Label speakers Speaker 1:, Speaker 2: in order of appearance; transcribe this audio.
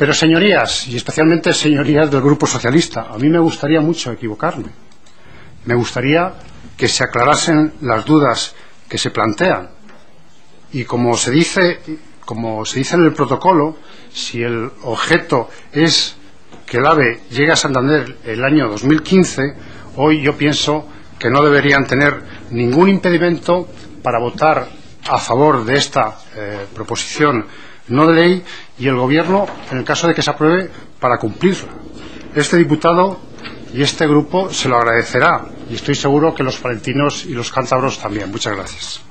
Speaker 1: Pero, señorías, y especialmente señorías del Grupo Socialista, a mí me gustaría mucho equivocarme. Me gustaría que se aclarasen las dudas que se plantean. Y como se dice en el protocolo, si el objeto es que el AVE llegue a Santander el año 2015, hoy yo pienso que no deberían tener ningún impedimento para votar a favor de esta proposición no de ley, y el Gobierno, en el caso de que se apruebe, para cumplirla. Este diputado y este grupo se lo agradecerá, y estoy seguro que los palentinos y los cántabros también. Muchas gracias.